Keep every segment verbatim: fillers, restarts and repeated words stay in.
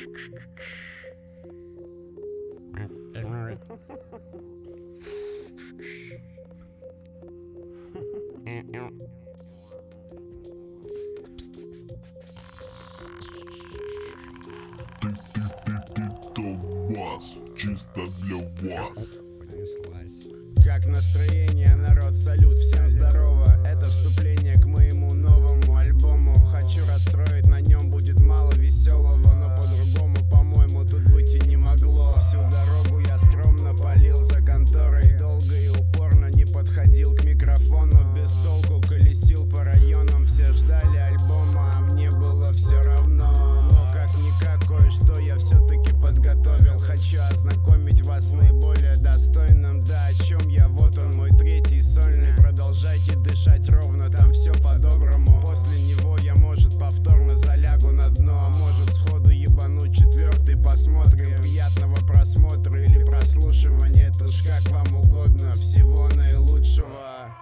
Ты, ты, ты, ты, то бас, чисто для вас. Понеслась. Как настроение, народ, салют, всем здорово. Это вступление к моему новому альбому. Хочу расстроить, на нем будет мало веселого, но по-другому, по-моему, тут быть и не могло. Всю дорогу я скромно палил за конторой, долго и упорно не подходил к микрофону, без толку колесил по районам. Все ждали альбома, а мне было все равно. Но как-никак кое-что я все-таки подготовил. Хочу ознакомить вас с наиболее достойным. Да, о чем я, вот он мой третий сольный. Продолжайте дышать ровно, там все по-доброму. После него я, может, повторно залягу на дно, а может, сходу ебану четвертый. Посмотрим, приятного просмотра или прослушивания, это ж как вам угодно. Всего наилучшего.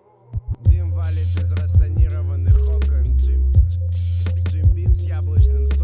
Дым валит из растонированных окон. Джим, Джим Бим с яблочным